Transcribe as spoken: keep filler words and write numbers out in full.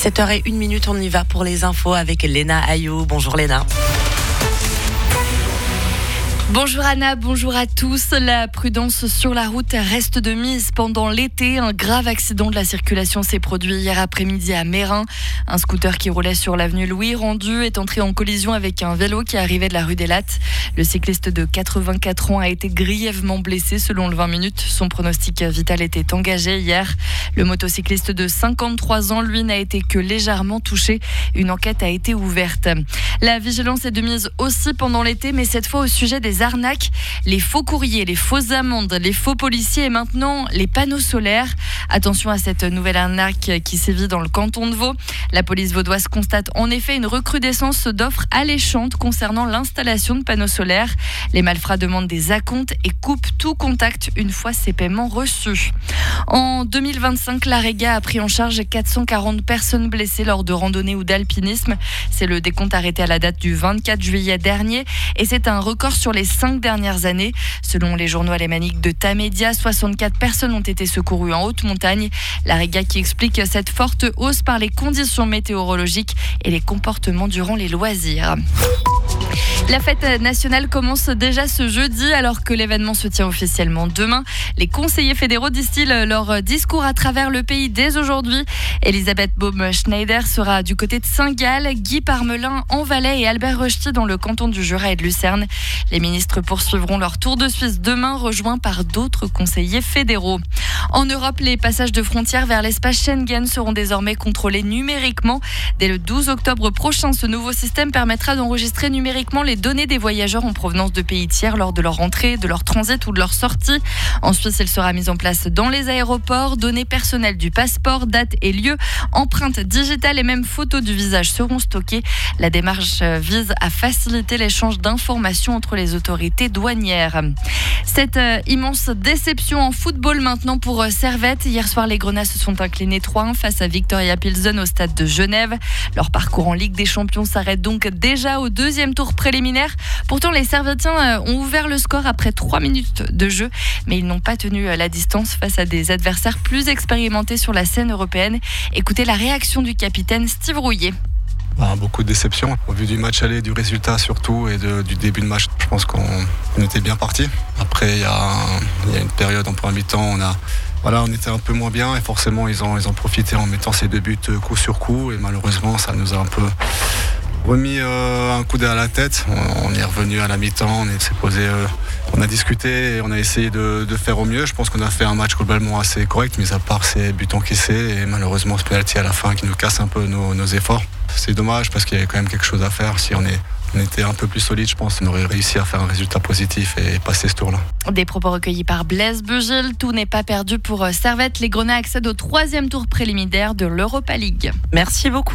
sept heures zéro une, on y va pour les infos avec Léna Ayou. Bonjour Léna. Bonjour Anna, bonjour à tous. La prudence sur la route reste de mise pendant l'été. Un grave accident de la circulation s'est produit hier après-midi à Meyrin. Un scooter qui roulait sur l'avenue Louis Rendu est entré en collision avec un vélo qui arrivait de la rue des Lattes. Le cycliste de quatre-vingt-quatre ans a été grièvement blessé selon le vingt minutes. Son pronostic vital était engagé hier. Le motocycliste de cinquante-trois ans, lui, n'a été que légèrement touché. Une enquête a été ouverte. La vigilance est de mise aussi pendant l'été, mais cette fois au sujet des arnaques, les faux courriers, les fausses amendes, les faux policiers et maintenant les panneaux solaires. Attention à cette nouvelle arnaque qui sévit dans le canton de Vaud. La police vaudoise constate en effet une recrudescence d'offres alléchantes concernant l'installation de panneaux solaires. Les malfrats demandent des acomptes et coupent tout contact une fois ces paiements reçus. En deux mille vingt-cinq, l'Arega a pris en charge quatre cent quarante personnes blessées lors de randonnées ou d'alpinisme. C'est le décompte arrêté à la date du vingt-quatre juillet dernier et c'est un record sur les cinq dernières années. Selon les journaux alémaniques de Tamedia, soixante-quatre personnes ont été secourues en haute montagne. L'Arega qui explique cette forte hausse par les conditions météorologiques et les comportements durant les loisirs. La fête nationale commence déjà ce jeudi alors que l'événement se tient officiellement demain. Les conseillers fédéraux distillent leur discours à travers le pays dès aujourd'hui. Elisabeth Baum-Schneider sera du côté de Saint-Gall, Guy Parmelin en Valais et Albert Rochety dans le canton du Jura et de Lucerne. Les ministres poursuivront leur tour de Suisse demain, rejoints par d'autres conseillers fédéraux. En Europe, les passages de frontières vers l'espace Schengen seront désormais contrôlés numériquement. Dès le douze octobre prochain, ce nouveau système permettra d'enregistrer numériquement les données des voyageurs en provenance de pays tiers lors de leur entrée, de leur transit ou de leur sortie. En Suisse, il sera mis en place dans les aéroports. Données personnelles du passeport, date et lieu, empreintes digitales et même photos du visage seront stockées. La démarche vise à faciliter l'échange d'informations entre les autorités douanières. Cette euh, immense déception en football maintenant pour euh, Servette. Hier soir, les Grenats se sont inclinés trois un face à Viktoria Pilsen au stade de Genève. Leur parcours en Ligue des Champions s'arrête donc déjà au deuxième tour préliminaire. Pourtant, les Servettiens euh, ont ouvert le score après trois minutes de jeu, mais ils n'ont pas tenu euh, la distance face à des adversaires plus expérimentés sur la scène européenne. Écoutez la réaction du capitaine Steve Rouillet. Bah, beaucoup de déception au vu du match aller, du résultat surtout et de, du début de match. Je pense qu'on on était bien parti. Après, il y a, il y a une période en première mi-temps, on a, voilà, on était un peu moins bien et forcément ils ont, ils ont profité en mettant ces deux buts coup sur coup et malheureusement ça nous a un peu remis euh, un coup à la tête. On, on est revenu à la mi-temps, on s'est posé, euh, on a discuté et on a essayé de, de faire au mieux. Je pense qu'on a fait un match globalement assez correct, mis à part ces buts encaissés et malheureusement ce penalty à la fin qui nous casse un peu nos, nos efforts. C'est dommage parce qu'il y avait quand même quelque chose à faire. Si on, est, on était un peu plus solide, je pense qu'on aurait réussi à faire un résultat positif et passer ce tour-là. Des propos recueillis par Blaise Bugil. Tout n'est pas perdu pour Servette. Les Grenats accèdent au troisième tour préliminaire de l'Europa League. Merci beaucoup.